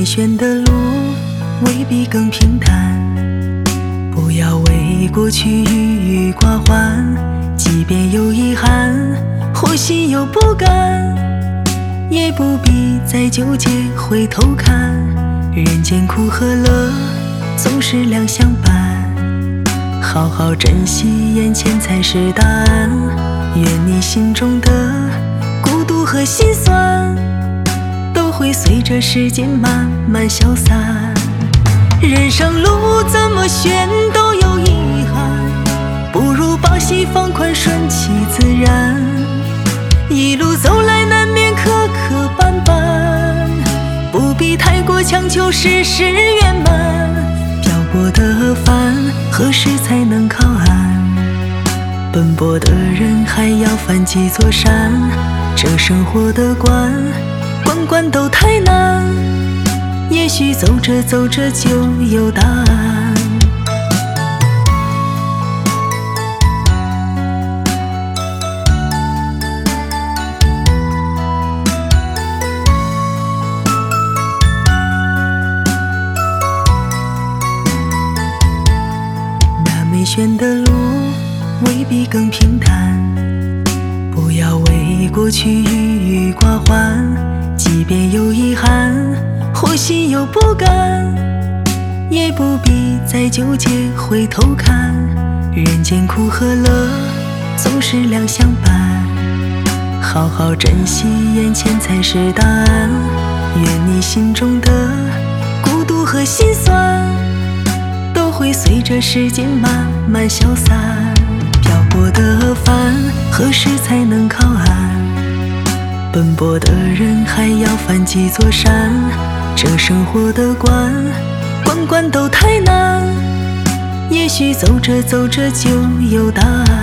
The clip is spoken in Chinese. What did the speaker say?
选的路未必更平淡，不要为过去郁郁寡欢，即便有遗憾，或心有不甘，也不必再纠结回头看。人间苦和乐，总是两相伴，好好珍惜眼前才是答案。愿你心中的孤独和心酸，都会随着时间慢慢消散。人生路怎么选都有遗憾，不如把心放宽，顺其自然。一路走来难免磕磕绊绊，不必太过强求事事圆满。漂泊的帆何时才能靠岸？奔波的人还要翻几座山，这生活的关，关关都太难，也许走着走着就有答案。那没选的路未必更平淡，不要为过去郁郁寡欢，即便有遗憾，或心有不甘，也不必再纠结回头看。人间苦和乐，总是两相伴，好好珍惜眼前才是答案。愿你心中的孤独和心酸，都会随着时间慢慢消散。漂泊的帆何时才能靠岸？奔波的人还要翻几座山，这生活的关，关关都太难，也许走着走着就有答案。